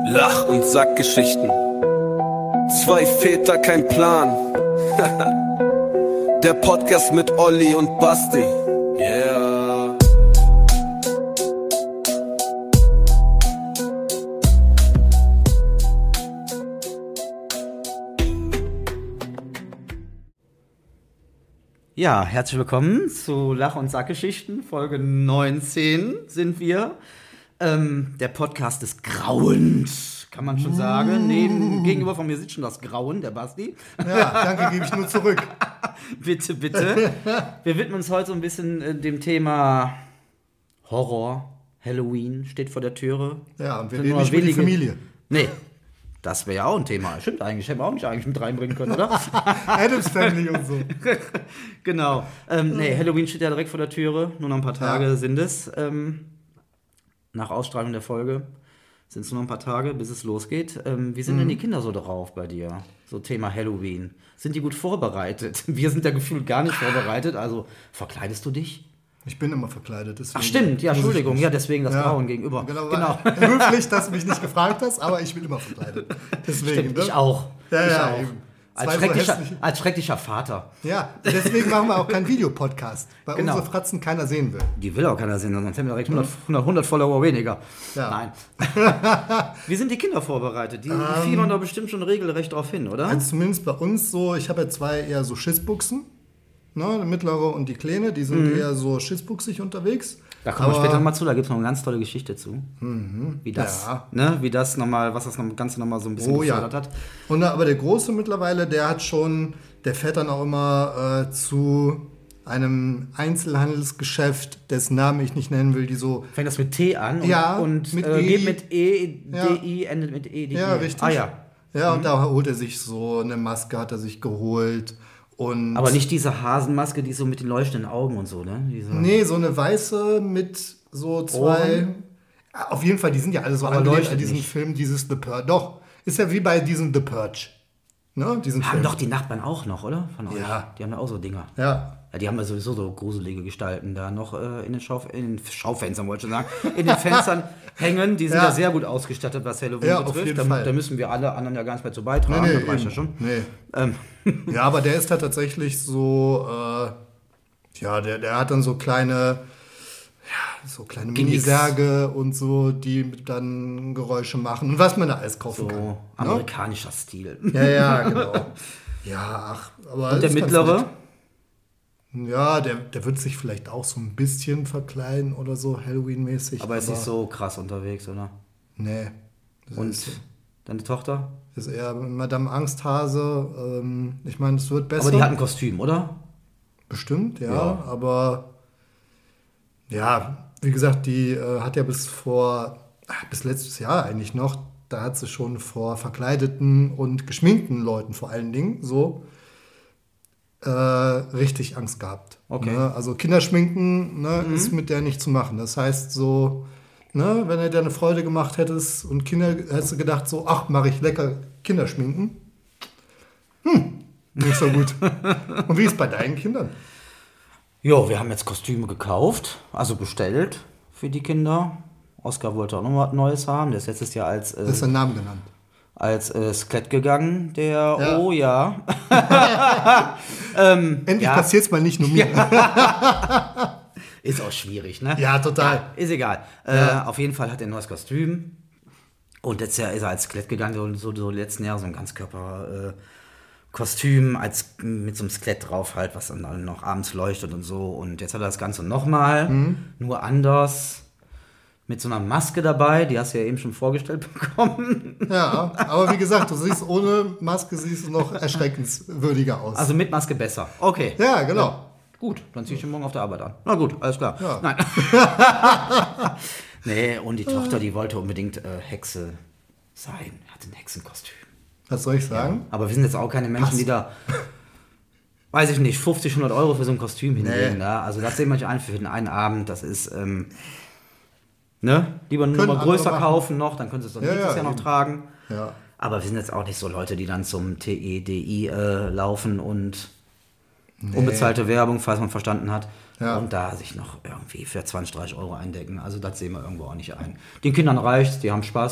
Lach- und Sackgeschichten. Zwei Väter, kein Plan. Der Podcast mit Olli und Basti. Yeah. Ja, herzlich willkommen zu Lach- und Sackgeschichten. Folge 19 sind wir. Der Podcast des Grauens, kann man schon sagen. Gegenüber von mir sitzt schon das Grauen, der Basti. Ja, danke, gebe ich nur zurück. Bitte, bitte. Wir widmen uns heute so ein bisschen dem Thema Horror. Halloween steht vor der Türe. Ja, und wir reden nicht über die Familie. Nee, das wäre ja auch ein Thema. Stimmt eigentlich, hätten wir auch nicht eigentlich mit reinbringen können, oder? Adams Family und so. Genau. Halloween steht ja direkt vor der Türe. Nur noch ein paar Tage sind es. Nach Ausstrahlung der Folge sind es nur noch ein paar Tage, bis es losgeht. Wie sind denn die Kinder so drauf bei dir? So Thema Halloween. Sind die gut vorbereitet? Wir sind ja gefühlt gar nicht vorbereitet. Also, verkleidest du dich? Ich bin immer verkleidet. Ach stimmt, ja, Entschuldigung. Ja, deswegen das Grauen gegenüber. Genau. Höflich, dass du mich nicht gefragt hast, aber ich bin immer verkleidet. Deswegen, stimmt, ich auch. Ja, ich ja, auch. eben. Als schrecklicher Vater. Ja, deswegen machen wir auch keinen Videopodcast, weil Genau. unsere Fratzen keiner sehen will. Die will auch keiner sehen, sonst haben wir direkt 100 Follower weniger. Ja. Nein. Wie sind die Kinder vorbereitet? Die fiebern da bestimmt schon regelrecht drauf hin, oder? Also zumindest bei uns so, ich habe ja zwei eher so Schissbuchsen, ne, die mittlere und die kleine, die sind eher so schissbuchsig unterwegs. Da kommen wir später nochmal zu, da gibt es noch eine ganz tolle Geschichte zu. Wie das, Ja. wie das nochmal, was das Ganze nochmal so ein bisschen gefördert hat. Und aber der Große mittlerweile, der fährt dann auch immer zu einem Einzelhandelsgeschäft, dessen Namen ich nicht nennen will, die so... Fängt das mit T an und mit geht mit E, Ja. DI, endet mit E. Ja, richtig. Ah ja. Ja, und da holt er sich so eine Maske, hat er sich geholt. Und Aber nicht diese Hasenmaske, die so mit den leuchtenden Augen und so, ne? Nee, so eine weiße mit so zwei... Ja, auf jeden Fall, die sind ja alle so Aber angelehnt leuchtet an diesen nicht. Film, dieses The Purge. Doch, ist ja wie bei diesem The Purge. Ne, diesen Haben Film. doch die Nachbarn auch noch, oder? Von euch? Ja. Die haben ja auch so Dinger. Ja. Ja, die haben ja sowieso so gruselige Gestalten da noch in den Schaufenstern, wollte ich schon sagen, in den Fenstern hängen. Die sind ja sehr gut ausgestattet, was Halloween Ja, betrifft. auf jeden Fall. Da müssen wir alle anderen ja gar nicht mehr zu beitragen. Das reicht ja schon. Nee. Ja, aber der ist da tatsächlich so, der hat dann so kleine Minisärge und so, die dann Geräusche machen. Und was man da alles kaufen kann. So amerikanischer Stil. Ja, genau. Ja, aber Und der ist ganz mittlere? nett. Ja, der wird sich vielleicht auch so ein bisschen verkleiden oder so, Halloween-mäßig. Aber ist nicht so krass unterwegs, oder? Nee. Und deine Tochter? Ist eher Madame Angsthase. Ich meine, es wird besser. Aber die hat ein Kostüm, oder? Bestimmt, ja. Aber ja, wie gesagt, die hat ja bis letztes Jahr eigentlich noch, da hat sie schon vor verkleideten und geschminkten Leuten vor allen Dingen so richtig Angst gehabt. Okay. Ne? Also Kinderschminken ist mit der nicht zu machen. Das heißt so, ne, wenn du dir eine Freude gemacht hättest und hättest du gedacht so, ach, mache ich lecker Kinderschminken. Nicht so gut. Und wie ist es bei deinen Kindern? Jo, wir haben jetzt Kostüme gekauft, also bestellt für die Kinder. Oskar wollte auch noch was Neues haben. Der ist letztes Jahr als Das ist ein Name genannt. Skelett gegangen. Oh ja. Endlich passiert's mal nicht nur mir. Ist auch schwierig, ne? Ja, total. Ja, ist egal. Auf jeden Fall hat er ein neues Kostüm. Und letztes Jahr ist er als Skelett gegangen, so die letzten Jahre so ein Ganzkörper-Kostüm mit so einem Skelett drauf halt, was dann noch abends leuchtet und so. Und jetzt hat er das Ganze nochmal, nur anders. Mit so einer Maske dabei, die hast du ja eben schon vorgestellt bekommen. Ja, aber wie gesagt, du siehst ohne Maske noch erschreckenswürdiger aus. Also mit Maske besser. Okay. Ja, genau. Ja, gut, dann zieh ich ihn morgen auf der Arbeit an. Na gut, alles klar. Ja. Nein. Nee, und die Tochter, die wollte unbedingt Hexe sein. Hatte ein Hexenkostüm. Was soll ich sagen? Ja, aber wir sind jetzt auch keine Menschen, die da, weiß ich nicht, 50, 100 Euro für so ein Kostüm hinlegen. Nee. Da. Also das sehen wir nicht ein für den einen Abend. Das ist, lieber nur Können mal größer andere machen. kaufen noch, dann können sie es dann nächstes Jahr noch eben. tragen. Ja. Aber wir sind jetzt auch nicht so Leute, die dann zum TEDI laufen und unbezahlte Werbung, falls man verstanden hat. Ja. Und da sich noch irgendwie für 20, 30 Euro eindecken. Also das sehen wir irgendwo auch nicht ein. Den Kindern reicht's, die haben Spaß.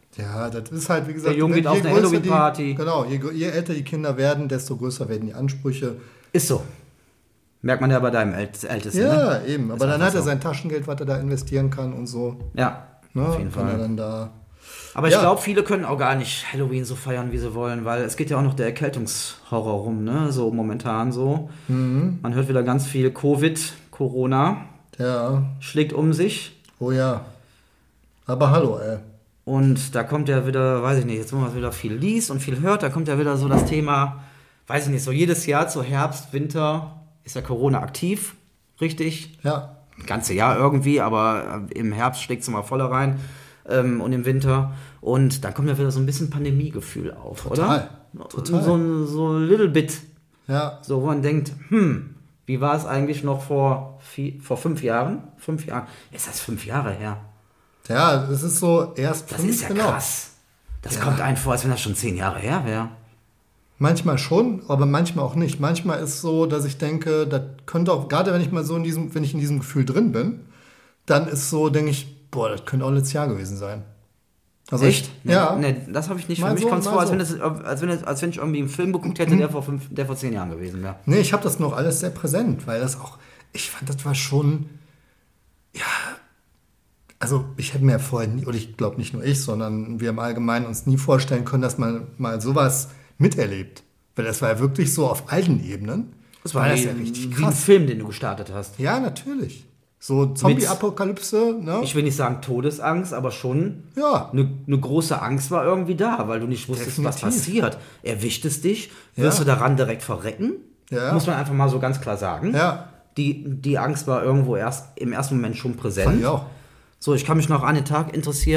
Ja, das ist halt, wie gesagt... Der Junge geht auf eine Halloween-Party. Genau, je älter die Kinder werden, desto größer werden die Ansprüche. Ist so. Merkt man ja bei deinem Ältesten. Ja, ne? eben. Aber dann hat er sein Taschengeld, was er da investieren kann und so. Ja, Ne? auf jeden Wenn er Fall. dann da... Aber ich glaube, viele können auch gar nicht Halloween so feiern, wie sie wollen, weil es geht ja auch noch der Erkältungshorror rum, ne? So momentan so. Man hört wieder ganz viel Corona Ja, schlägt um sich. oh ja. Aber hallo, ey. Und da kommt ja wieder, weiß ich nicht, jetzt wo man wieder viel liest und viel hört, da kommt ja wieder so das Thema, weiß ich nicht, so jedes Jahr zu Herbst, Winter ist ja Corona aktiv, richtig? Ja, Das ganze Jahr irgendwie, aber im Herbst schlägt es immer voller rein und im Winter. Und dann kommt ja wieder so ein bisschen Pandemiegefühl auf, Total. oder? Total. So ein little bit. ja. So, wo man denkt, wie war es eigentlich noch vor 5 Jahren? 5 Jahren? Ist das 5 Jahre her? Ja, es ist so erst Das 5, ist ja genau. krass. Das kommt einem vor, als wenn das schon 10 Jahre her wäre. Manchmal schon, aber manchmal auch nicht. Manchmal ist es so, dass ich denke, das könnte auch, gerade wenn ich mal so wenn ich in diesem Gefühl drin bin, dann ist so, denke ich, boah, das könnte auch letztes Jahr gewesen sein. Also Echt? Ja. Nee, das habe ich nicht. Mal Für mich so, kommt es mal vor, so. als wenn ich irgendwie einen Film geguckt hätte, der vor 10 Jahren gewesen wäre. Nee, ich habe das noch alles sehr präsent, weil das auch, ich fand, das war schon, ja, also ich hätte mir vorher nie, oder ich glaube nicht nur ich, sondern wir im Allgemeinen uns nie vorstellen können, dass man mal sowas miterlebt. Weil das war ja wirklich so auf allen Ebenen. Das war das wie, ja richtig wie ein krass. Film, den du gestartet hast. Ja, natürlich. So Zombie-Apokalypse, ne? Ich will nicht sagen Todesangst, aber schon Ja. eine große Angst war irgendwie da, weil du nicht wusstest, was Definitiv. passiert. Erwischt es dich? Wirst Ja. du daran direkt verrecken? Ja. Muss man einfach mal so ganz klar sagen. Ja. Die Angst war irgendwo im ersten Moment schon präsent. Fand ich auch. So, ich kann mich noch an den Tag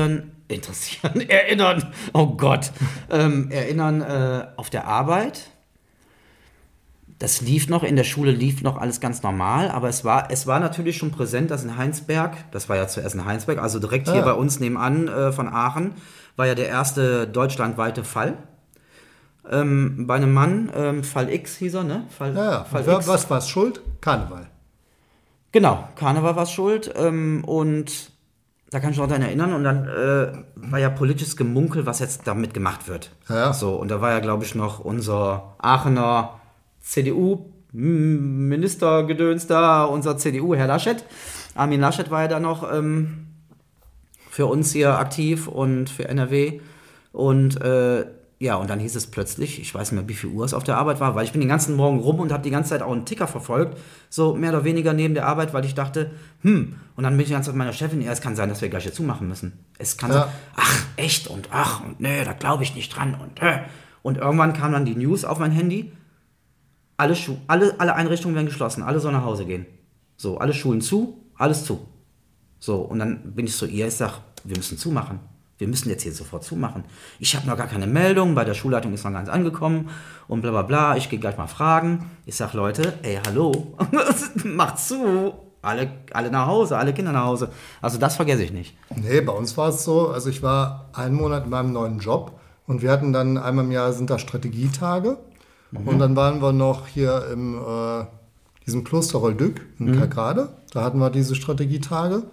erinnern, oh Gott, erinnern auf der Arbeit. Das lief noch, in der Schule lief noch alles ganz normal, aber es war natürlich schon präsent, dass in Heinsberg, das war ja zuerst in Heinsberg, also direkt hier bei uns nebenan von Aachen, war ja der erste deutschlandweite Fall. Bei einem Mann, Fall X hieß er, ne? Ja. Fall Und X. was war es schuld? Karneval. Genau, Karneval war schuld und da kann ich mich noch daran erinnern und dann war ja politisches Gemunkel, was jetzt damit gemacht wird. Ja. So, und da war ja, glaube ich, noch unser Aachener CDU-Ministergedöns da, unser CDU, Herr Laschet. Armin Laschet war ja da noch für uns hier aktiv und für NRW und ja, und dann hieß es plötzlich, ich weiß nicht mehr, wie viel Uhr es auf der Arbeit war, weil ich bin den ganzen Morgen rum und habe die ganze Zeit auch einen Ticker verfolgt, so mehr oder weniger neben der Arbeit, weil ich dachte, und dann bin ich die ganze Zeit mit meiner Chefin, ja, es kann sein, dass wir gleich hier zumachen müssen. Es kann sein, ach, echt und ach, und nee, da glaube ich nicht dran und irgendwann kam dann die News auf mein Handy, alle Einrichtungen werden geschlossen, alle sollen nach Hause gehen. So, alle Schulen zu, alles zu. So, und dann bin ich zu ihr, ich sag, wir müssen zumachen. Wir müssen jetzt hier sofort zumachen. Ich habe noch gar keine Meldung, bei der Schulleitung ist noch gar nicht angekommen und bla bla bla. Ich gehe gleich mal fragen. Ich sag, Leute, ey, hallo, macht zu. Alle nach Hause, alle Kinder nach Hause. Also das vergesse ich nicht. Nee, bei uns war es so, also ich war einen Monat in meinem neuen Job und wir hatten dann einmal im Jahr sind da Strategietage und dann waren wir noch hier im diesem Kloster Rolldück in Kerkrade. Da hatten wir diese Strategietage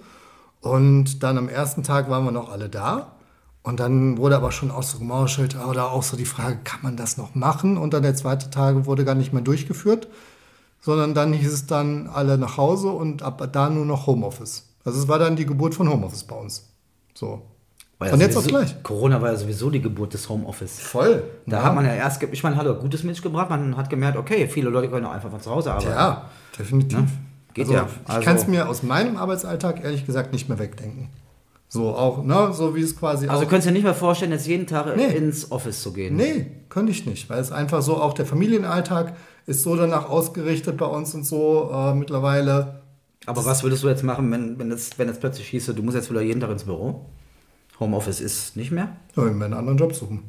und dann am ersten Tag waren wir noch alle da. Und dann wurde aber schon auch so gemauschelt oder auch so die Frage, kann man das noch machen? Und dann der zweite Tag wurde gar nicht mehr durchgeführt, sondern dann hieß es dann alle nach Hause und ab da nur noch Homeoffice. Also es war dann die Geburt von Homeoffice bei uns. So. War ja Von jetzt auf sowieso- gleich. Corona war ja sowieso die Geburt des Homeoffice. Voll. Da hat man ja erst, ich meine, hat er gutes mitgebracht, man hat gemerkt, okay, viele Leute können auch einfach von zu Hause arbeiten. Ja, definitiv. Ne? Geht also, ja. Ich kann es mir aus meinem Arbeitsalltag ehrlich gesagt nicht mehr wegdenken. So auch, ne, so wie es quasi Also auch... könntest du dir nicht mehr vorstellen, jetzt jeden Tag Nee. ins Office zu gehen? Nee, könnte ich nicht, weil es einfach so, auch der Familienalltag ist so danach ausgerichtet bei uns und so mittlerweile. Aber was würdest du jetzt machen, wenn es plötzlich hieße, du musst jetzt wieder jeden Tag ins Büro? Homeoffice ist nicht mehr? Ja, wir werden einen anderen Job suchen.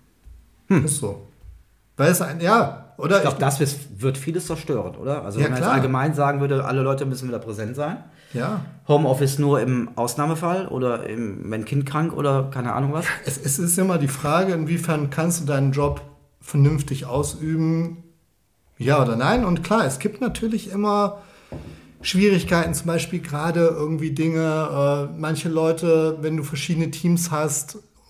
Ist so. Weil es oder Ich glaube, das wird vieles zerstören, oder? Also Ja, wenn man jetzt klar. allgemein sagen würde, alle Leute müssen wieder präsent sein. ja. Homeoffice nur im Ausnahmefall oder wenn Kind krank oder keine Ahnung was. Es ist immer die Frage, inwiefern kannst du deinen Job vernünftig ausüben, ja oder nein. Und klar, es gibt natürlich immer Schwierigkeiten, zum Beispiel gerade irgendwie Dinge, manche Leute, wenn du verschiedene Teams hast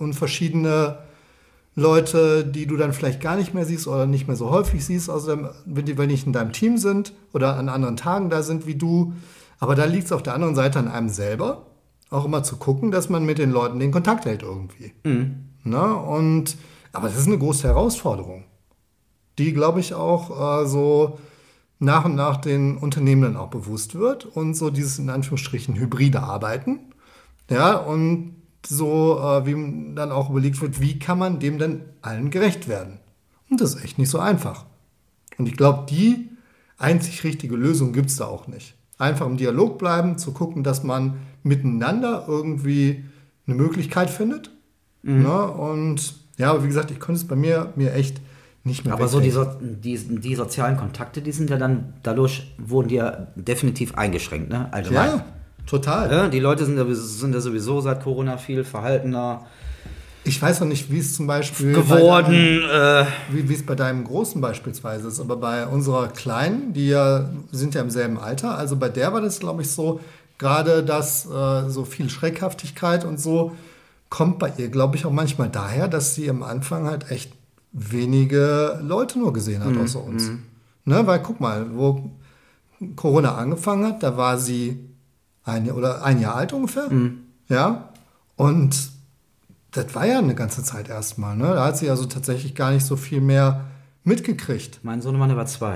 und verschiedene Leute, die du dann vielleicht gar nicht mehr siehst oder nicht mehr so häufig siehst, wenn die nicht in deinem Team sind oder an anderen Tagen da sind wie du. Aber da liegt es auf der anderen Seite an einem selber, auch immer zu gucken, dass man mit den Leuten den Kontakt hält irgendwie. Ne? Aber das ist eine große Herausforderung, die, glaube ich, auch so nach und nach den Unternehmen dann auch bewusst wird und so dieses in Anführungsstrichen hybride Arbeiten. Ja, und so wie dann auch überlegt wird, wie kann man dem denn allen gerecht werden. Und das ist echt nicht so einfach. Und ich glaube, die einzig richtige Lösung gibt es da auch nicht. Einfach im Dialog bleiben, zu gucken, dass man miteinander irgendwie eine Möglichkeit findet. Ne? Und ja, aber wie gesagt, ich konnte es bei mir echt nicht mehr aber so wegdenken. die sozialen Kontakte, die sind ja dann, dadurch wurden die ja definitiv eingeschränkt, ne? Allgemein. Ja, total. Ja, die Leute sind ja sowieso seit Corona viel verhaltener Ich weiß noch nicht, wie es zum Beispiel geworden. wie es bei deinem Großen beispielsweise ist, aber bei unserer Kleinen, sind ja im selben Alter, also bei der war das, glaube ich, so, gerade dass so viel Schreckhaftigkeit und so kommt bei ihr, glaube ich, auch manchmal daher, dass sie am Anfang halt echt wenige Leute nur gesehen hat außer uns. Ne, weil guck mal, wo Corona angefangen hat, da war sie ein Jahr alt ungefähr. Ja, und das war ja eine ganze Zeit erstmal. Ne? Da hat sie also tatsächlich gar nicht so viel mehr mitgekriegt. Mein Sohnemann war 2.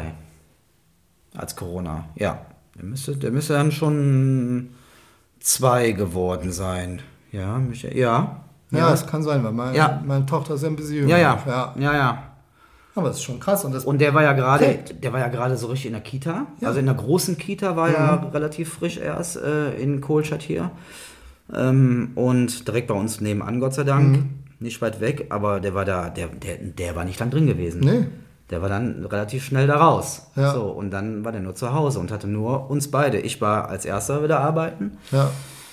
Als Corona. Ja. Der müsste dann schon 2 geworden sein. Ja, Ja, das kann sein, weil meine Tochter ist ja ein bisschen jünger. Ja. Aber das ist schon krass. Und der war ja gerade so richtig in der Kita. Ja. Also in der großen Kita war er relativ frisch erst in Kohlstadt hier. Und direkt bei uns nebenan, Gott sei Dank. Nicht weit weg, aber der war da, der war nicht lang drin gewesen. Nee. Der war dann relativ schnell da raus. Ja. So, und dann war der nur zu Hause und hatte nur uns beide. Ich war als Erster wieder arbeiten. Ja.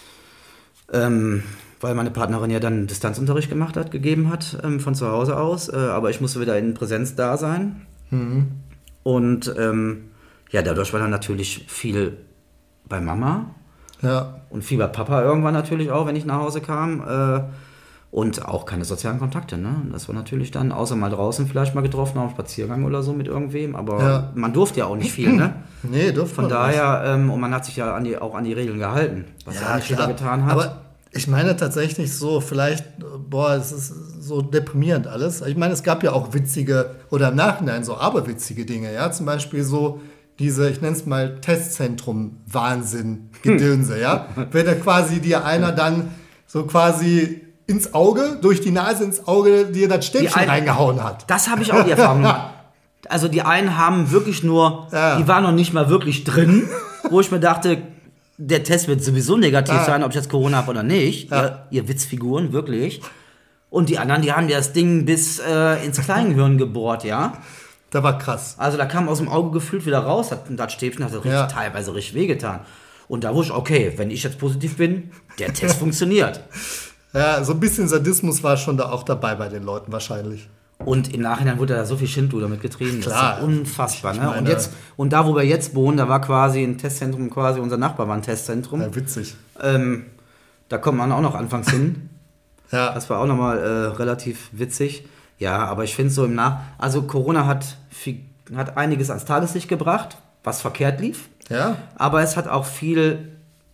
Weil meine Partnerin ja dann Distanzunterricht gegeben hat, von zu Hause aus. Aber ich musste wieder in Präsenz da sein. Und dadurch war dann natürlich viel bei Mama. Ja. Und viel bei Papa irgendwann natürlich auch, wenn ich nach Hause kam. Und auch keine sozialen Kontakte, ne? Das war natürlich dann, außer mal draußen vielleicht mal getroffen, auf Spaziergang oder so mit irgendwem. Aber man durfte ja auch nicht viel, ne? Nee, durfte man nicht. Von daher, und man hat sich ja auch an die Regeln gehalten, was ja nicht jeder getan hat. Aber ich meine tatsächlich so, vielleicht, es ist so deprimierend alles. Ich meine, es gab ja auch witzige oder im Nachhinein so aberwitzige Dinge, ja? Zum Beispiel so diese, ich nenne es mal Testzentrum-Wahnsinn-Gedönse, ja? Wenn da quasi dir einer dann so quasi ins Auge, durch die Nase ins Auge, dir das Stäbchen reingehauen hat. Das habe ich auch die Erfahrung gemacht. Also die einen haben wirklich nur, die waren noch nicht mal wirklich drin, wo ich mir dachte, der Test wird sowieso negativ sein, ob ich jetzt Corona habe oder nicht. Ja. Ihr Witzfiguren, wirklich. Und die anderen, die haben ja das Ding bis ins Kleinhirn gebohrt, ja. Das war krass. Also da kam aus dem Auge gefühlt wieder raus, das Stäbchen hat teilweise richtig wehgetan. Und da wusste ich, okay, wenn ich jetzt positiv bin, der Test funktioniert. Ja, so ein bisschen Sadismus war schon da auch dabei bei den Leuten wahrscheinlich. Und im Nachhinein wurde da so viel Schindluder damit getrieben. Klar. Das ist unfassbar. Ne? Und da, wo wir jetzt wohnen, da war quasi ein Testzentrum, unser Nachbar war ein Testzentrum. Ja, witzig. Da kommt man auch noch anfangs hin. Ja. Das war auch nochmal relativ witzig. Ja, aber ich finde so also Corona hat einiges ans Tageslicht gebracht, was verkehrt lief. Ja. Aber es hat auch viel,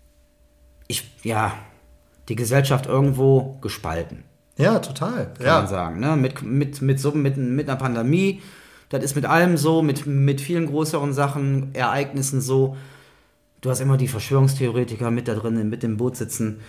die Gesellschaft irgendwo gespalten. Ja, total. Kann man sagen. Ne? Mit einer Pandemie, das ist mit allem so, mit vielen größeren Sachen, Ereignissen so. Du hast immer die Verschwörungstheoretiker mit da drin, mit dem Boot sitzen.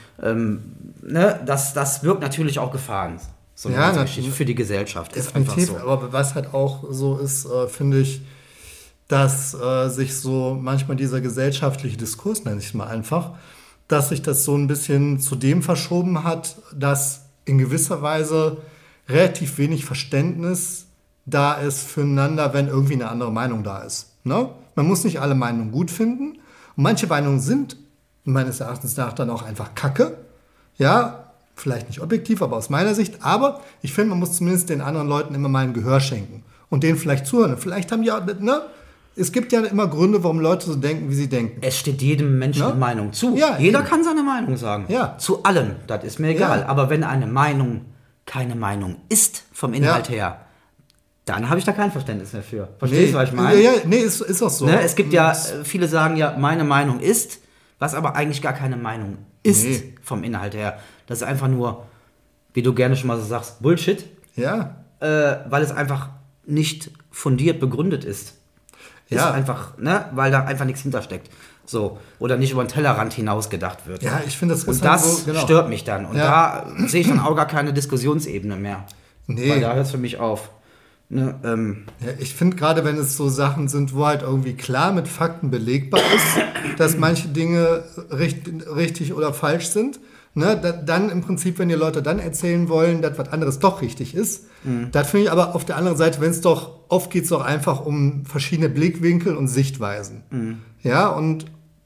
Das birgt natürlich auch Gefahren. So eine Geschichte für die Gesellschaft. Ist einfach so. Aber was halt auch so ist, finde ich, dass sich so manchmal dieser gesellschaftliche Diskurs, nenne ich es mal einfach, dass sich das so ein bisschen zu dem verschoben hat, dass in gewisser Weise relativ wenig Verständnis da ist füreinander, wenn irgendwie eine andere Meinung da ist. Ne? Man muss nicht alle Meinungen gut finden. Und manche Meinungen sind meines Erachtens nach dann auch einfach Kacke. Ja, vielleicht nicht objektiv, aber aus meiner Sicht. Aber ich finde, man muss zumindest den anderen Leuten immer mal ein Gehör schenken. Und denen vielleicht zuhören. Vielleicht haben die auch, es gibt ja immer Gründe, warum Leute so denken, wie sie denken. Es steht jedem Menschen eine Meinung zu. Ja, jeder kann seine Meinung sagen. Ja. Zu allem, das ist mir egal. Ja. Aber wenn eine Meinung keine Meinung ist vom Inhalt her, dann habe ich da kein Verständnis mehr für. Verstehst du, was ich meine? Ja, nee, ist auch so. Ne? Es gibt ja, viele sagen ja, meine Meinung ist, was aber eigentlich gar keine Meinung ist vom Inhalt her. Das ist einfach nur, wie du gerne schon mal so sagst, Bullshit. Ja. Weil es einfach nicht fundiert begründet ist. Ist einfach, ne? Weil da einfach nichts hintersteckt. So. Oder nicht über den Tellerrand hinaus gedacht wird. Ja, ich finde, das ist und halt das so, genau. stört mich dann. Und da sehe ich dann auch gar keine Diskussionsebene mehr. Nee. Weil da hört es für mich auf. Ne? Ja, ich finde gerade, wenn es so Sachen sind, wo halt irgendwie klar mit Fakten belegbar ist, dass manche Dinge richtig oder falsch sind, ne, dann im Prinzip, wenn die Leute dann erzählen wollen, dass was anderes doch richtig ist, das finde ich aber auf der anderen Seite, wenn es doch, oft geht es doch einfach um verschiedene Blickwinkel und Sichtweisen. Ja, und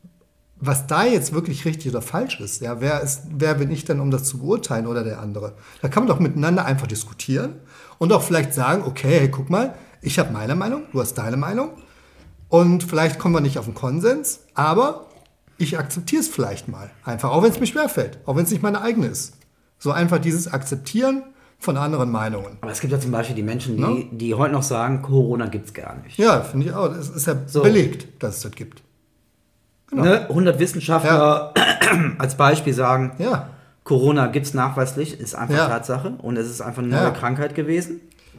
was da jetzt wirklich richtig oder falsch ist, ja, wer bin ich denn, um das zu beurteilen oder der andere? Da kann man doch miteinander einfach diskutieren und auch vielleicht sagen, okay, hey, guck mal, ich habe meine Meinung, du hast deine Meinung und vielleicht kommen wir nicht auf einen Konsens, aber ich akzeptiere es vielleicht mal. Einfach, auch wenn es mir schwerfällt, auch wenn es nicht meine eigene ist. So einfach dieses Akzeptieren von anderen Meinungen. Aber es gibt ja zum Beispiel die Menschen, die heute noch sagen, Corona gibt es gar nicht. Ja, finde ich auch. Es ist ja belegt, dass es das gibt. Genau. Ne? 100 Wissenschaftler als Beispiel sagen, Corona gibt es nachweislich, ist einfach Tatsache und es ist einfach eine neue Krankheit gewesen.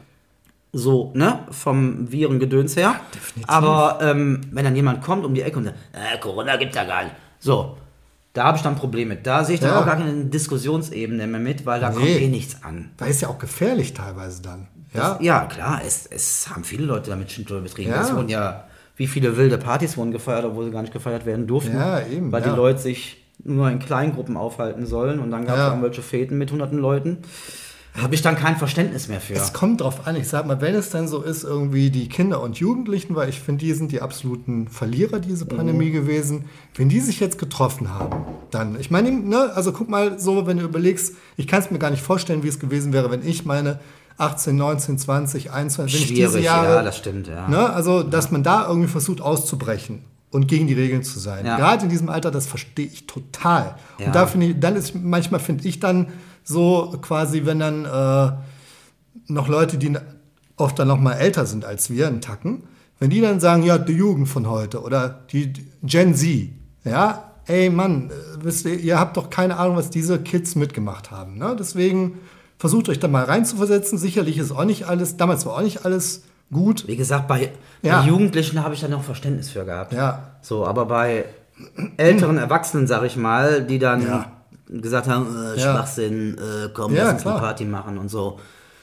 So, ne, vom Virengedöns her. Definitiv. Aber wenn dann jemand kommt um die Ecke und sagt, Corona gibt's ja gar nicht. So, da habe ich dann ein Problem mit. Da sehe ich dann auch gar keine Diskussionsebene mehr mit, weil da kommt nichts an. Da ist ja auch gefährlich teilweise dann. Ja, klar, es haben viele Leute damit schon drüber betrieben. Es wurden wie viele wilde Partys wurden gefeiert, obwohl sie gar nicht gefeiert werden durften. Ja, eben. Weil die Leute sich nur in Kleingruppen aufhalten sollen und dann gab es irgendwelche Feten mit hunderten Leuten. Habe ich dann kein Verständnis mehr für. Es kommt drauf an. Ich sag mal, wenn es dann so ist, irgendwie die Kinder und Jugendlichen, weil ich finde, die sind die absoluten Verlierer diese Pandemie gewesen, wenn die sich jetzt getroffen haben, dann, ich meine, ne, also guck mal so, wenn du überlegst, ich kann es mir gar nicht vorstellen, wie es gewesen wäre, wenn ich meine 18, 19, 20, 21, wenn ich diese Jahre, das stimmt, ne, also, dass man da irgendwie versucht auszubrechen und gegen die Regeln zu sein. Gerade in diesem Alter, das verstehe ich total. Und da finde ich, dann ist manchmal, finde ich dann so quasi, wenn dann noch Leute, die oft dann noch mal älter sind als wir, einen Tacken, wenn die dann sagen, ja, die Jugend von heute oder die Gen Z, ja, ey Mann, wisst ihr habt doch keine Ahnung, was diese Kids mitgemacht haben. Ne? Deswegen versucht euch da mal reinzuversetzen. Sicherlich ist auch nicht alles, damals war auch nicht alles gut. Wie gesagt, bei Jugendlichen habe ich da noch Verständnis für gehabt. Ja. So, aber bei älteren Erwachsenen, sag ich mal, die dann gesagt haben, Schwachsinn, komm, lass uns eine Party machen und so.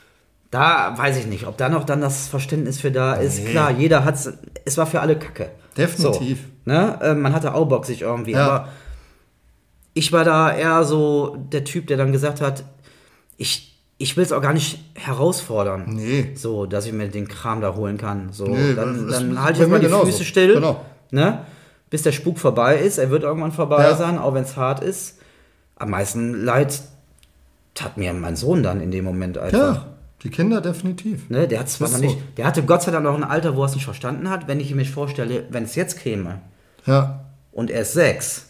Da weiß ich nicht, ob da noch dann das Verständnis für da ist. Klar, jeder hat's, es war für alle Kacke. Definitiv. So, ne? Man hatte auch Bock sich irgendwie, aber ich war da eher so der Typ, der dann gesagt hat, ich will es auch gar nicht herausfordern. Nee. So, dass ich mir den Kram da holen kann. So, nee, dann halte ich jetzt mal die Füße still. Genau. Ne? Bis der Spuk vorbei ist. Er wird irgendwann vorbei sein, auch wenn es hart ist. Am meisten Leid tat mir mein Sohn dann in dem Moment einfach. Ja, die Kinder definitiv. Ne, der hat zwar noch nicht, der hatte Gott sei Dank noch ein Alter, wo er es nicht verstanden hat. Wenn ich mir vorstelle, wenn es jetzt käme und er ist 6,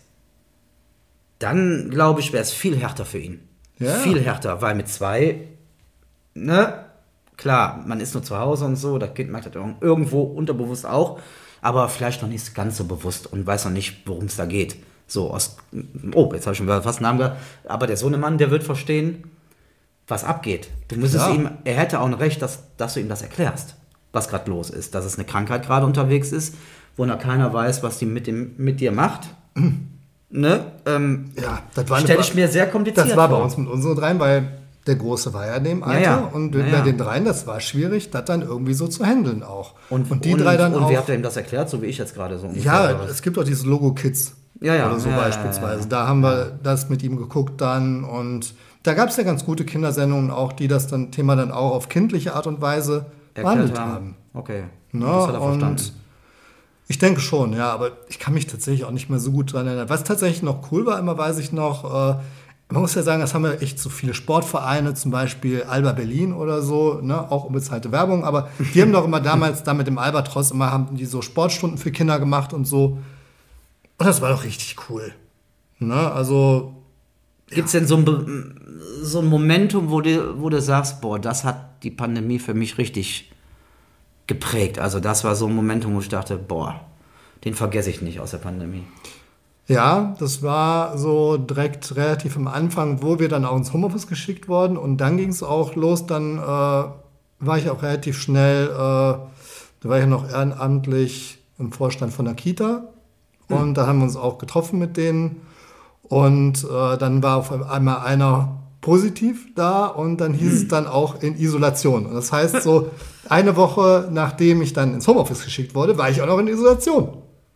dann glaube ich, wäre es viel härter für ihn. Ja. Viel härter, weil mit 2, ne, klar, man ist nur zu Hause und so, das Kind merkt das irgendwo unterbewusst auch, aber vielleicht noch nicht ganz so bewusst und weiß noch nicht, worum es da geht. So, jetzt habe ich schon fast einen Namen gehabt, aber der Sohnemann, der wird verstehen, was abgeht. Du müsstest er hätte auch ein Recht, dass du ihm das erklärst, was gerade los ist, dass es eine Krankheit gerade unterwegs ist, wo noch keiner weiß, was die mit dir macht. Ne? Das war stelle ich mir sehr kompliziert vor. Das war bei uns mit unseren dreien, weil der Große war ja in dem Alter und bei den dreien, das war schwierig, das dann irgendwie so zu handeln auch. Und die drei dann auch. Und wer hat ihm das erklärt, so wie ich jetzt gerade so ungefähr? Ja, es gibt auch dieses Logo Kids oder so beispielsweise. Da haben wir das mit ihm geguckt dann und da gab es ja ganz gute Kindersendungen auch, die das Thema dann auch auf kindliche Art und Weise behandelt haben. Okay, das hat er verstanden. Ich denke schon, ja, aber ich kann mich tatsächlich auch nicht mehr so gut dran erinnern. Was tatsächlich noch cool war, immer weiß ich noch, man muss ja sagen, das haben ja echt so viele Sportvereine, zum Beispiel Alba Berlin oder so, ne, auch unbezahlte Werbung, aber die haben doch immer damals da mit dem Albatros haben die so Sportstunden für Kinder gemacht und so. Und das war doch richtig cool. Ne, also Gibt es denn so ein Momentum, wo du sagst, boah, das hat die Pandemie für mich richtig geprägt? Also das war so ein Momentum, wo ich dachte, boah, den vergesse ich nicht aus der Pandemie. Ja, das war so direkt relativ am Anfang, wo wir dann auch ins Homeoffice geschickt wurden. Und dann ging es auch los, dann war ich auch relativ schnell, da war ich noch ehrenamtlich im Vorstand von der Kita. Und da haben wir uns auch getroffen mit denen. Und dann war auf einmal einer positiv da und dann hieß es dann auch in Isolation. Und das heißt, so eine Woche nachdem ich dann ins Homeoffice geschickt wurde, war ich auch noch in Isolation.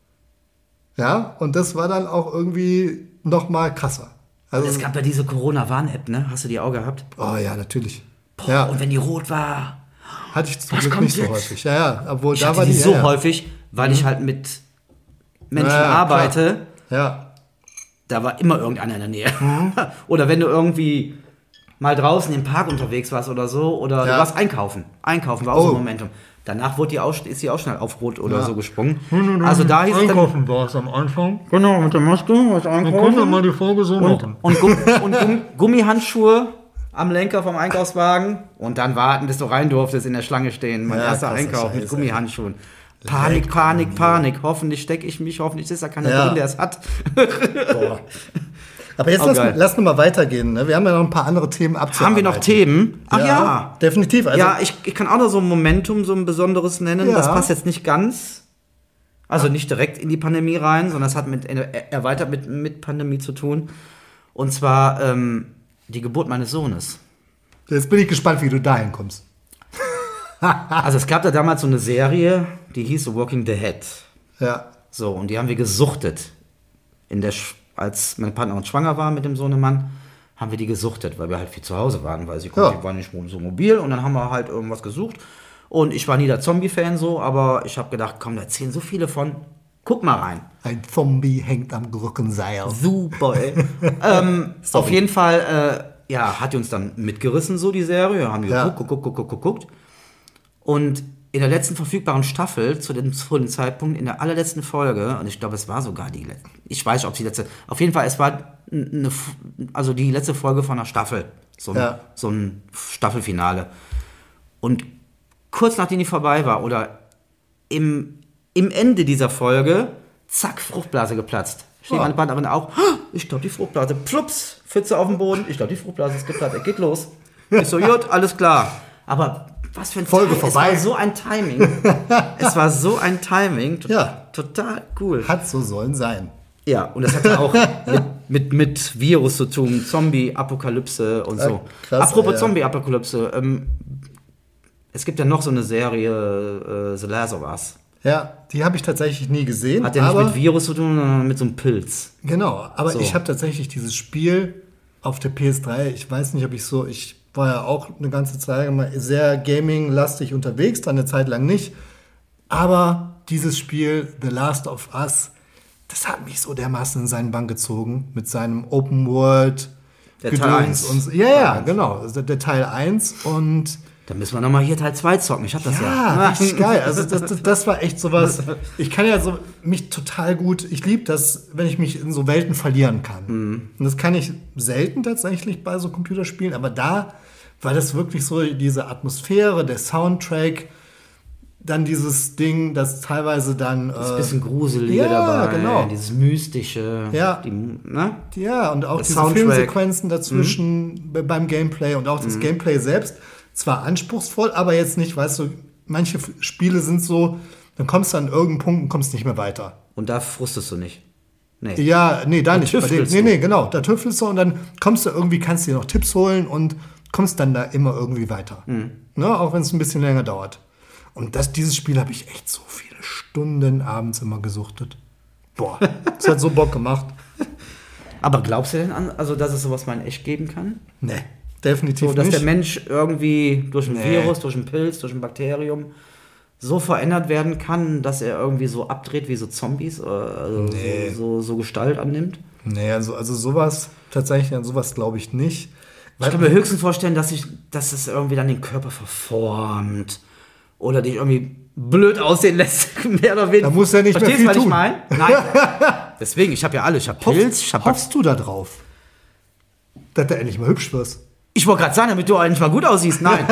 Ja, und das war dann auch irgendwie noch mal krasser. Also, es gab ja diese Corona-Warn-App, ne? Hast du die auch gehabt? Oh ja, natürlich. Boah, Ja. und wenn die rot war... Hatte ich zum Was Glück kommt nicht so jetzt? häufig. Ja, obwohl Ich da hatte war die die so ja. häufig, weil ich halt mit Menschen Ja, arbeite. Ja, Da war immer irgendeiner in der Nähe. Oder wenn du irgendwie mal draußen im Park unterwegs warst oder so, oder du Ja. warst einkaufen. Einkaufen war auch so Oh. ein Momentum. Danach ist die auch schnell auf Rot oder Ja. so gesprungen. Also da hieß es dann, Einkaufen war es am Anfang. genau, mit der Maske, was Wir können ja mal die Folge so machen. und Gummihandschuhe am Lenker vom Einkaufswagen und dann warten, bis du rein durftest, in der Schlange stehen. Mein Ja, erster krasse Einkauf mit Scheiße. Gummihandschuhen. Panik. Hoffentlich stecke ich mich, hoffentlich ist da keiner Ja. drin, der es hat. boah. Aber jetzt Oh, geil. lass mal weitergehen. Ne? Wir haben ja noch ein paar andere Themen abzuarbeiten. Haben wir noch Themen? Ach ja. Definitiv. Also, Ja, ich kann auch noch so ein Momentum, so ein besonderes nennen. Ja. Das passt jetzt nicht ganz. Also nicht direkt in die Pandemie rein, sondern es hat erweitert mit Pandemie zu tun. Und zwar die Geburt meines Sohnes. Jetzt bin ich gespannt, wie du dahin kommst. Also es gab da damals so eine Serie, die hieß The Walking Dead. Ja. So, und die haben wir gesuchtet. Als meine Partnerin schwanger war mit dem Sohnemann, haben wir die gesuchtet, weil wir halt viel zu Hause waren, weil sie war nicht so mobil und dann haben wir halt irgendwas gesucht. Und ich war nie der Zombie-Fan so, aber ich habe gedacht, komm, da erzählen so viele von, guck mal rein. Ein Zombie hängt am Glockenseil. Super, ey. Auf jeden Fall, hat die uns dann mitgerissen, so die Serie. Haben die Ja. geguckt. Und in der letzten verfügbaren Staffel, zu dem Zeitpunkt, in der allerletzten Folge, und ich glaube, es war sogar die letzte, ich weiß nicht, ob es die letzte, auf jeden Fall, es war die letzte Folge von einer Staffel. So ein Staffelfinale. Und kurz nachdem die vorbei war, oder im Ende dieser Folge, zack, Fruchtblase geplatzt. Steht meine Partnerin auch, ich glaube, die Fruchtblase, plups, Pfütze auf dem Boden, ich glaube, die Fruchtblase ist geplatzt, geht los. Ich so, gut, alles klar. Aber was für ein Folge vorbei. Es war so ein Timing. Es war so ein Timing. Ja. Total cool. Hat so sollen sein. Ja, und das hatte auch mit Virus zu tun, Zombie-Apokalypse und so. krass, Apropos ja. Zombie-Apokalypse, es gibt ja noch so eine Serie, The Last of Us. Ja, die habe ich tatsächlich nie gesehen. Hat ja nicht aber, mit Virus zu tun, sondern mit so einem Pilz. Genau, aber So. ich habe tatsächlich dieses Spiel auf der PS3, ich weiß nicht, ich war ja auch eine ganze Zeit lang mal sehr gaming-lastig unterwegs, dann eine Zeit lang nicht. Aber dieses Spiel, The Last of Us, das hat mich so dermaßen in seinen Bann gezogen mit seinem Open World Der Teil Gedöns 1. und so. Ja, genau, also der Teil 1 und Da müssen wir nochmal hier Teil 2 zocken. Ich hab das ja. ja, richtig geil. Also das war echt sowas. Ich kann ja so mich total gut, ich liebe das, wenn ich mich in so Welten verlieren kann. Und das kann ich selten tatsächlich bei so Computerspielen, aber da war das wirklich so diese Atmosphäre, der Soundtrack, dann dieses Ding, das teilweise dann Das ist ein bisschen Gruselige ja, dabei. genau. Dieses Mystische. Ja. Ne? ja, und auch Der diese Soundtrack. Filmsequenzen dazwischen beim Gameplay und auch das Gameplay selbst. Zwar anspruchsvoll, aber jetzt nicht, weißt du, manche Spiele sind so, dann kommst du an irgendeinen Punkt und kommst nicht mehr weiter. Und da frustest du nicht. Nee. Ja, nee, da nicht. Bei dem, tüftelst du. nee, genau, da tüftelst du und dann kommst du irgendwie, kannst dir noch Tipps holen und kommst dann da immer irgendwie weiter. Ne, auch wenn es ein bisschen länger dauert. Und dieses Spiel habe ich echt so viele Stunden abends immer gesuchtet. Boah, das hat so Bock gemacht. Aber glaubst du denn dass es sowas mal in echt geben kann? Nee, definitiv So, dass nicht. der Mensch irgendwie durch ein Nee. Virus, durch einen Pilz, durch ein Bakterium so verändert werden kann, dass er irgendwie so abdreht wie so Zombies, also Nee. so Gestalt annimmt? Nee, also sowas, tatsächlich an sowas glaube ich nicht. Ich kann mir höchstens vorstellen, dass es irgendwie dann den Körper verformt oder dich irgendwie blöd aussehen lässt, mehr oder weniger. Da muss er nicht mehr Verstehst viel du, was ich tun. meine? Nein. Deswegen, ich habe ja alles. Ich habe Pilz, ich habe Hoffst du da drauf? dass du endlich mal hübsch wirst. Ich wollte gerade sagen, damit du eigentlich mal gut aussiehst. Nein.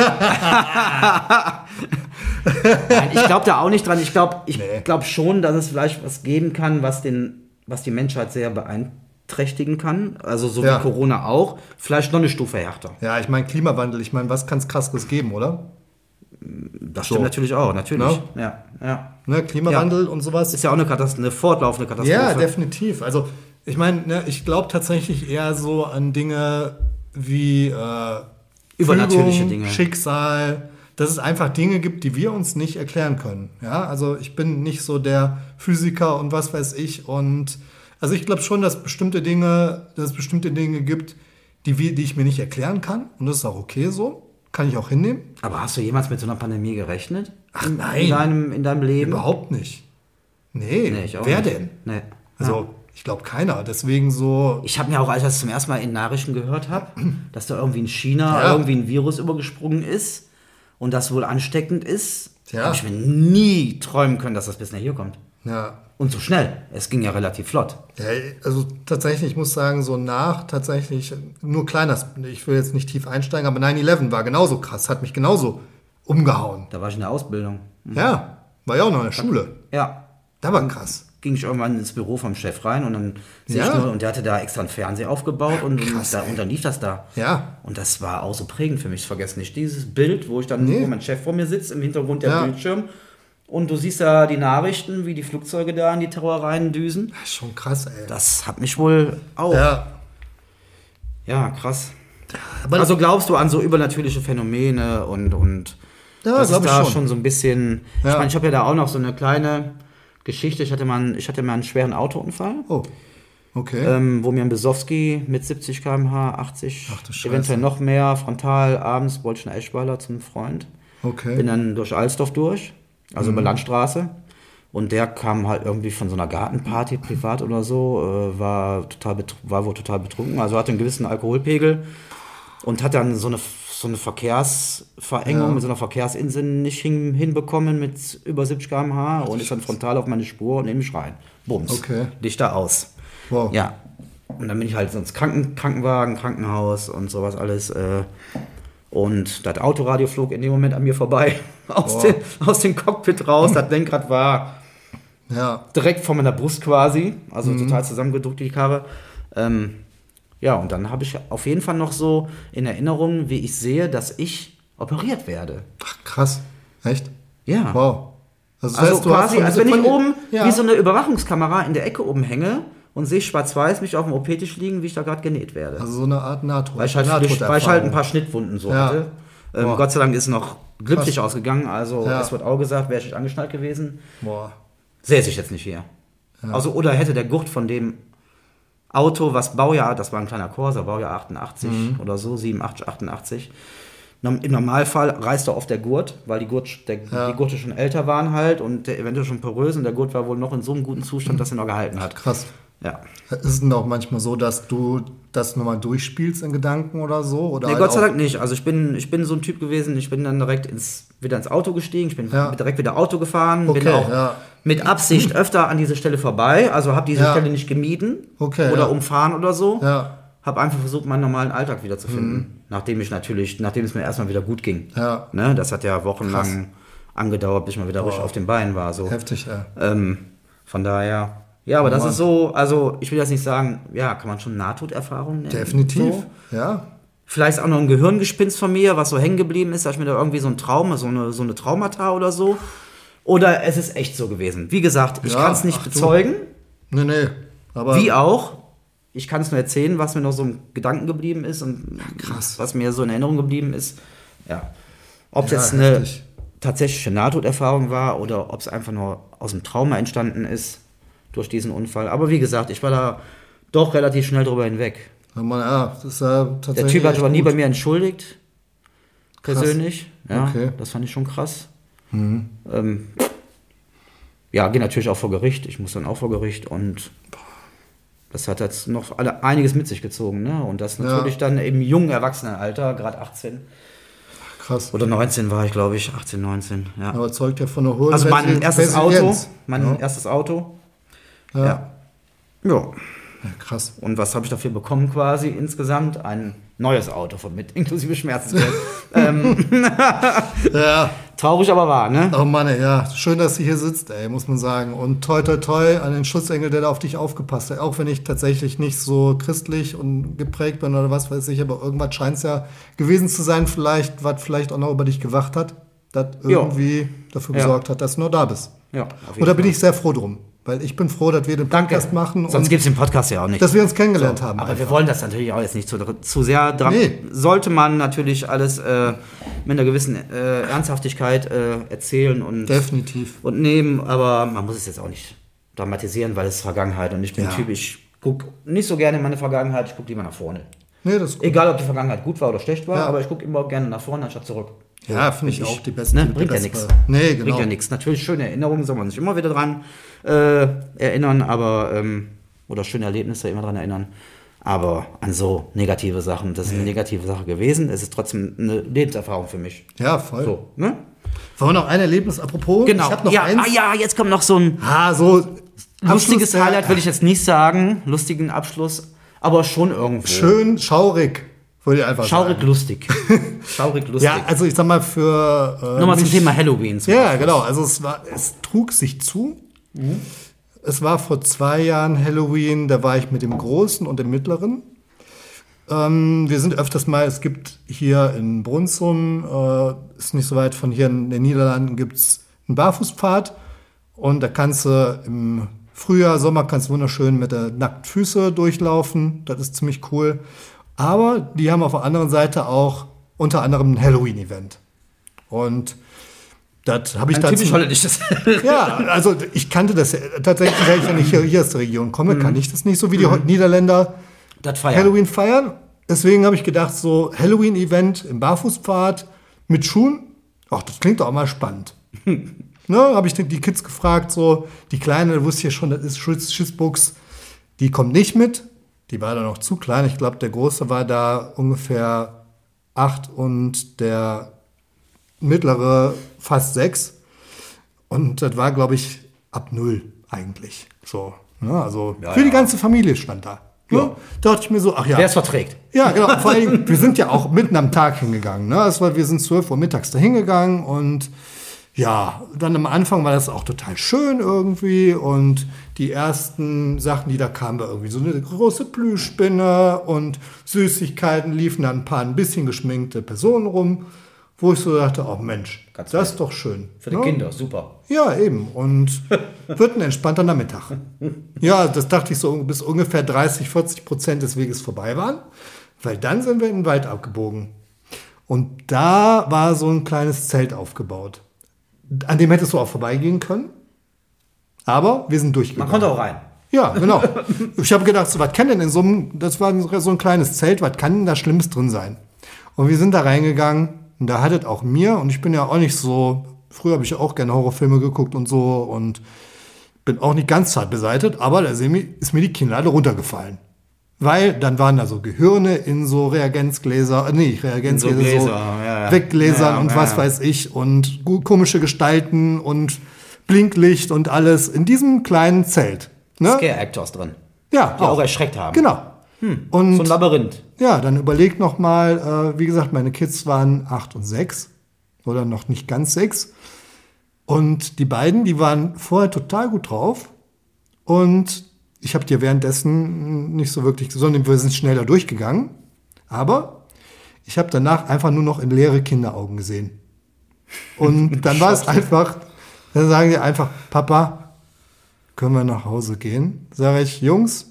Nein, ich glaube da auch nicht dran. Ich glaube schon, dass es vielleicht was geben kann, was die Menschheit sehr beeinträchtigen kann. Also so wie Corona auch. Vielleicht noch eine Stufe härter. Ja, ich meine Klimawandel. Ich meine, was kann es krasseres geben, oder? Das stimmt natürlich auch. Natürlich. No? Ja. Ne, Klimawandel und sowas. Ist ja auch eine fortlaufende Katastrophe. Ja, definitiv. Also ich meine, ne, ich glaube tatsächlich eher so an Dinge wie übernatürliche Fügung, Dinge. Schicksal, dass es einfach Dinge gibt, die wir uns nicht erklären können. Ja, also ich bin nicht so der Physiker und was weiß ich. Und also ich glaube schon, dass es bestimmte Dinge gibt, die ich mir nicht erklären kann. Und das ist auch okay so. Kann ich auch hinnehmen. Aber hast du jemals mit so einer Pandemie gerechnet? Ach nein. In deinem Leben? Überhaupt nicht. Nee, ich auch wer nicht. denn? Nee. Also, ich glaube keiner. Deswegen so. Ich habe mir auch, als ich das zum ersten Mal in Nachrichten gehört habe, dass da irgendwie in China irgendwie ein Virus übergesprungen ist und das wohl ansteckend ist, habe ich mir nie träumen können, dass das bis nach hier kommt. Ja. Und so schnell. Es ging ja relativ flott. Ja, also tatsächlich, ich muss sagen, tatsächlich, nur kleiner, ich will jetzt nicht tief einsteigen, aber 9/11 war genauso krass, hat mich genauso umgehauen. Da war ich in der Ausbildung. Ja, war ja auch noch in der Schule. Ja. Da war krass. Ging ich irgendwann ins Büro vom Chef rein und dann sehe ich nur, und der hatte da extra einen Fernseher aufgebaut und dann lief das da. Ja. Und das war auch so prägend für mich, ich vergesse nicht. Dieses Bild, wo mein Chef vor mir sitzt, im Hintergrund der Bildschirm. Und du siehst da die Nachrichten, wie die Flugzeuge da in die Terrorreihen düsen. Das ist schon krass, ey. Das hat mich wohl auch. Ja, krass. Aber also glaubst du an so übernatürliche Phänomene und das ist da schon so ein bisschen. Ja. Ich meine, ich habe ja da auch noch so eine kleine Geschichte. Ich hatte mal einen schweren Autounfall. Oh, okay. Wo mir ein Besowski mit 70 km/h, 80, Ach du Scheiße. eventuell noch mehr, frontal, abends wollte ich einen Eschweiler zum Freund. Okay. Bin dann durch Alsdorf durch, also über Landstraße. Und der kam halt irgendwie von so einer Gartenparty privat oder so, war wohl total betrunken, also hatte einen gewissen Alkoholpegel und hat dann so eine Verkehrsverengung mit so einer Verkehrsinsel nicht hinbekommen mit über 70 km/h und ist dann frontal auf meine Spur und in mich rein. Bums. Okay. Dichter aus. Wow. Ja. Und dann bin ich halt so ins Krankenwagen, Krankenhaus und sowas alles. Und das Autoradio flog in dem Moment an mir vorbei. Aus dem Cockpit raus. Das Lenkrad war direkt vor meiner Brust quasi. Also total zusammengedrückt, die Karre. Ja, und dann habe ich auf jeden Fall noch so in Erinnerung, wie ich sehe, dass ich operiert werde. Ach, krass. Echt? Ja. Wow. Also quasi, als wenn ich oben wie so eine Überwachungskamera in der Ecke oben hänge und sehe schwarz-weiß mich auf dem OP-Tisch liegen, wie ich da gerade genäht werde. Also so eine Art Nahtod. Weil ich halt ein paar Schnittwunden so hatte. Gott sei Dank ist es noch glimpflich ausgegangen. Also es wird auch gesagt, wäre ich nicht angeschnallt gewesen. Boah. Säße ich jetzt nicht hier. Ja. Also, oder hätte der Gurt von dem Auto, was Baujahr, das war ein kleiner Corsa, Baujahr 88 oder so, 87, 88. Im Normalfall reißt er oft der Gurt, weil die Gurte schon älter waren halt und eventuell schon porös und der Gurt war wohl noch in so einem guten Zustand, dass er noch gehalten hat. Krass. Ja. Ist es denn auch manchmal so, dass du das nochmal durchspielst in Gedanken oder so? Oder Nee, halt Gott sei Dank nicht. Also ich bin so ein Typ gewesen, ich bin dann direkt wieder ins Auto gestiegen, ich bin direkt wieder Auto gefahren, bin auch mit Absicht öfter an diese Stelle vorbei, also habe diese Stelle nicht gemieden oder umfahren oder so. Ja. Habe einfach versucht, meinen normalen Alltag wiederzufinden, nachdem es mir erstmal wieder gut ging. Ja. Ne? Das hat ja wochenlang angedauert, bis ich mal wieder richtig auf den Beinen war. So. Heftig, Von daher... Ja, aber das ist so, also ich will jetzt nicht sagen, ja, kann man schon Nahtoderfahrungen nennen. Definitiv, so. Ja. Vielleicht auch noch ein Gehirngespinst von mir, was so hängen geblieben ist, da ich mir da irgendwie so ein Trauma, so eine Traumata oder so. Oder es ist echt so gewesen. Wie gesagt, ich kann es nicht bezeugen. Nee. Aber Wie auch. Ich kann es nur erzählen, was mir noch so im Gedanken geblieben ist und was mir so in Erinnerung geblieben ist. Ja. Ob es jetzt eine tatsächliche Nahtoderfahrung war oder ob es einfach nur aus dem Trauma entstanden ist. Durch diesen Unfall. Aber wie gesagt, ich war da doch relativ schnell drüber hinweg. Das ist tatsächlich der Typ hat aber nie bei mir entschuldigt. Persönlich. Ja, okay. Das fand ich schon krass. Gehe natürlich auch vor Gericht. Ich muss dann auch vor Gericht und das hat jetzt noch einiges mit sich gezogen. Ne? Und das natürlich dann im jungen Erwachsenenalter, gerade 18. Krass. Oder 19 war ich, glaube ich. 18, 19. Ja. Aber zeugt ja von einer hohen Also mein erstes Auto. Resilienz. Mein erstes Auto. Ja. Ja. Ja, krass. Und was habe ich dafür bekommen quasi insgesamt? Ein neues Auto inklusive Schmerzensgeld. Ja. Traurig, aber wahr, ne? Oh Mann, ey, ja. Schön, dass du hier sitzt, ey, muss man sagen. Und toi, toi, toi an den Schutzengel, der da auf dich aufgepasst hat. Auch wenn ich tatsächlich nicht so christlich und geprägt bin oder was weiß ich, aber irgendwas scheint es ja gewesen zu sein, vielleicht, was vielleicht auch noch über dich gewacht hat, das irgendwie dafür gesorgt hat, dass du noch da bist. Ja, auf jeden Und da bin Fall. ich sehr froh drum. Weil ich bin froh, dass wir den Podcast machen. Sonst und gibt es den Podcast ja auch nicht. dass wir uns kennengelernt haben. Aber wir einfach. wollen das natürlich auch jetzt nicht zu sehr dran. Nee. Sollte man natürlich alles mit einer gewissen Ernsthaftigkeit erzählen und Definitiv. nehmen, aber man muss es jetzt auch nicht dramatisieren, weil es ist Vergangenheit und ich bin Ja. Typ, ich gucke nicht so gerne in meine Vergangenheit, ich gucke lieber nach vorne. Nee, das ist gut. Egal, ob die Vergangenheit gut war oder schlecht war, Ja. aber ich gucke immer gerne nach vorne anstatt zurück. Ja, finde ich auch die beste. Ne? die Bringt ja beste- nichts. Nee, genau. Bringt ja nichts. Natürlich schöne Erinnerungen, soll man sich immer wieder dran erinnern, aber oder schöne Erlebnisse immer dran erinnern. Aber an so negative Sachen, das ist eine negative Sache gewesen. Es ist trotzdem eine Lebenserfahrung für mich. Ja, voll. So, ne? Wollen wir noch ein Erlebnis apropos? Genau. Ich habe noch Ja, eins. jetzt kommt noch so ein So lustiges Abschluss der- Highlight, will ich jetzt nicht sagen. Lustigen Abschluss, aber schon irgendwo. Schön schaurig, würde ich einfach Schaurig sagen. lustig. Schaurig lustig. Ja, also ich sag mal für Nochmal zum mich- Thema Halloween. Ja, genau. Also es trug sich zu. Es war vor 2 Jahren Halloween, da war ich mit dem Großen und dem Mittleren. Wir sind öfters mal, es gibt hier in Brunssum, ist nicht so weit von hier in den Niederlanden, gibt es einen Barfußpfad. Und da kannst du im Frühjahr, Sommer kannst du wunderschön mit der nackten Füße durchlaufen. Das ist ziemlich cool. Aber die haben auf der anderen Seite auch unter anderem ein Halloween-Event. Und das habe ich Ein dann. typisch holländisches. Ja, also ich kannte das ja. Tatsächlich, weil ich ja nicht hier aus der Region komme, kann ich das nicht so wie die Niederländer Das feiern. Halloween feiern. Deswegen habe ich gedacht, so Halloween-Event im Barfußpfad mit Schuhen, ach, das klingt doch auch mal spannend. Ne, habe ich die Kids gefragt, so die Kleine, wusste ja schon, das ist Schissbuchs, die kommt nicht mit. Die war dann noch zu klein. Ich glaube, der Große war da ungefähr 8 und der Mittlere fast 6. Und das war, glaube ich, ab 0 eigentlich. So, ne? Also für die ganze Familie stand da. Ne? Da dachte ich mir so, ach ja. Wer es verträgt. Ja, genau. Vor allem, wir sind ja auch mitten am Tag hingegangen. Ne? Wir sind 12 Uhr mittags da hingegangen und ja, dann am Anfang war das auch total schön irgendwie und die ersten Sachen, die da kamen, war irgendwie so eine große Plüschspinne und Süßigkeiten, liefen dann ein bisschen geschminkte Personen rum, wo ich so dachte, oh Mensch, Ganz das ist doch schön. Für die Ne? Kinder, super. Ja, eben. Und wird ein entspannter Nachmittag. Ja, das dachte ich so, bis ungefähr 30-40% des Weges vorbei waren. Weil dann sind wir in den Wald abgebogen. Und da war so ein kleines Zelt aufgebaut. An dem hättest du auch vorbeigehen können. Aber wir sind Man durchgegangen. konnte auch rein. Ja, genau. Ich habe gedacht, so, was kann denn in so einem, das war so ein kleines Zelt, was kann denn da Schlimmes drin sein? Und wir sind da reingegangen und da hattet auch mir, und ich bin ja auch nicht so, früher habe ich auch gerne Horrorfilme geguckt und so und bin auch nicht ganz zart beseitigt, aber da ist mir die Kinnlade runtergefallen. Weil dann waren da so Gehirne in so Reagenzgläser, Reagenzgläser, Gläser, so ja. Weggläsern Ja, und ja. was weiß ich und komische Gestalten und Blinklicht und alles in diesem kleinen Zelt. Ne? Scare Actors drin. Ja, Die auch erschreckt haben. Genau. Und So ein Labyrinth. ja, dann überlegt noch mal, wie gesagt, meine Kids waren 8 und 6 oder noch nicht ganz 6. Und die beiden, die waren vorher total gut drauf. Und ich habe dir währenddessen nicht so wirklich, sondern wir sind schneller durchgegangen. Aber ich habe danach einfach nur noch in leere Kinderaugen gesehen. Und dann war es einfach, dann sagen die einfach, Papa, können wir nach Hause gehen? Sage ich, Jungs,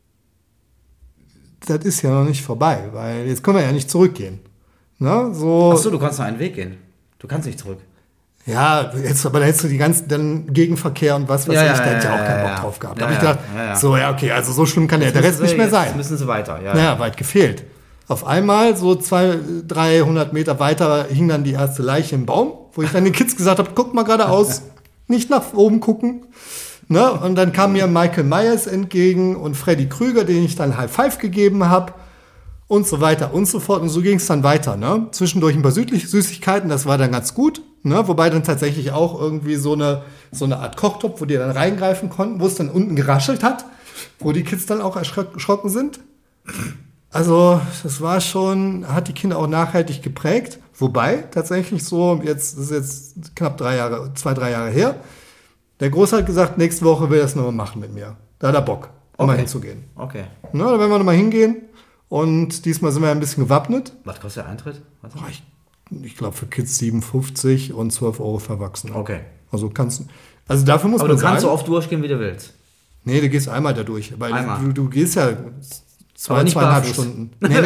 das ist ja noch nicht vorbei, weil jetzt können wir ja nicht zurückgehen. Ne? So, Achso, du kannst nur einen Weg gehen. Du kannst nicht zurück. ja, aber da hättest du die ganzen dann Gegenverkehr und was weiß Ja, ich, da ja, hätte ich auch ja, keinen Bock ja. drauf gehabt. Ja, Da habe ich ja, gedacht, ja. so, ja, okay, also so schlimm kann ja der Rest nicht mehr Jetzt sein. müssen sie weiter. Ja. Naja, weit gefehlt. Auf einmal, so 200-300 Meter weiter, hing dann die erste Leiche im Baum, wo ich dann den Kids gesagt habe, guck mal geradeaus, nicht nach oben gucken. Ne? Und dann kam mir Michael Myers entgegen und Freddy Krüger, den ich dann High Five gegeben habe und so weiter und so fort. Und so ging es dann weiter. Ne? Zwischendurch ein paar Süßigkeiten, das war dann ganz gut. Ne? Wobei dann tatsächlich auch irgendwie so eine Art Kochtopf, wo die dann reingreifen konnten, wo es dann unten geraschelt hat. wo die Kids dann auch erschrocken sind. Also, das war schon, hat die Kinder auch nachhaltig geprägt. Wobei, tatsächlich so, das ist jetzt knapp 3 Jahre her. Der Große hat gesagt, nächste Woche will er das nochmal machen mit mir. Da hat er Bock, nochmal hinzugehen. Okay. Na, da werden wir nochmal hingehen. Und diesmal sind wir ein bisschen gewappnet. Was kostet der Eintritt? Ich glaube, für Kids 57 und 12 Euro für Erwachsene. Okay. Also dafür muss Aber man du kannst sagen, so oft durchgehen, wie du willst. Nee, du gehst einmal da durch. Weil Einmal. du gehst ja Aber nicht 2,5 barfuß. Stunden. Nee.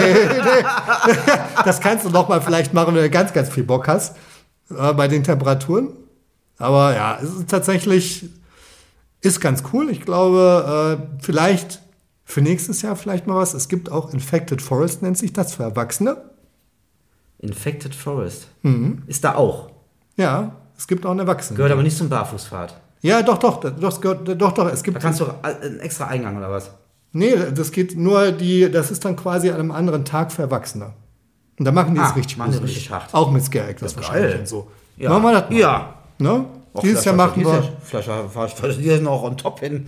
Das kannst du noch mal vielleicht machen, wenn du ganz, ganz viel Bock hast bei den Temperaturen. Aber ja, es ist tatsächlich ganz cool. Ich glaube, vielleicht für nächstes Jahr vielleicht mal was. Es gibt auch Infected Forest, nennt sich das, für Erwachsene. Infected Forest. Mhm. Ist da auch. Ja, es gibt auch einen Erwachsenen. Gehört aber nicht zum Barfußpfad. Ja, doch. Es gibt Da kannst du einen extra Eingang oder was? Nee, das geht nur das ist dann quasi an einem anderen Tag für Erwachsene. Und da machen die es richtig machen die gruselig. richtig hart. Auch mit Scare Actors wahrscheinlich geil. und so. Ja. Machen wir das mal. Ja. Ne? Och, Dieses Jahr machen wir. Vielleicht fahre ich hier noch on top hin.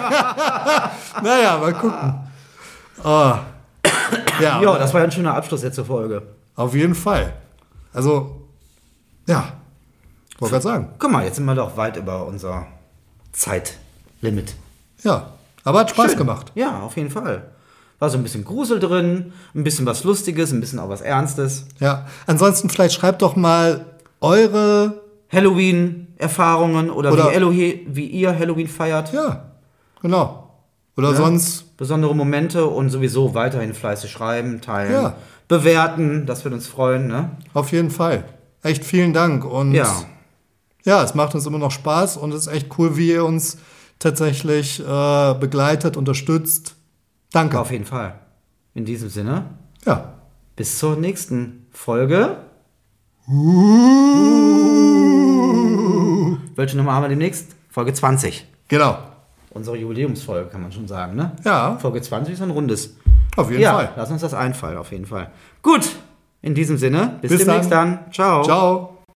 Naja, mal gucken. Ja, Ja, das war ja ein schöner Abschluss jetzt zur Folge. auf jeden Fall. Also, ja. Wollte gerade sagen. Guck mal, jetzt sind wir doch weit über unser Zeitlimit. Ja. Aber hat Spaß Schön. gemacht. Ja, auf jeden Fall. War so ein bisschen Grusel drin, ein bisschen was Lustiges, ein bisschen auch was Ernstes. Ja. Ansonsten vielleicht schreibt doch mal eure. Halloween-Erfahrungen oder Oder- wie ihr Halloween feiert. Ja, genau. Oder Ja. sonst. Besondere Momente und sowieso weiterhin fleißig schreiben, teilen, Ja. bewerten. Das wird uns freuen, ne? Auf jeden Fall. Echt vielen Dank. Und ja, es macht uns immer noch Spaß und es ist echt cool, wie ihr uns tatsächlich begleitet, unterstützt. Danke. Auf jeden Fall. In diesem Sinne, Ja. bis zur nächsten Folge. Welche Nummer haben wir demnächst? Folge 20. Genau. Unsere Jubiläumsfolge, kann man schon sagen, ne? Ja. Folge 20 ist ein rundes. Auf jeden Ja, Fall. lass uns das einfallen, auf jeden Fall. Gut, in diesem Sinne, bis Bis demnächst dann. Ciao. Ciao.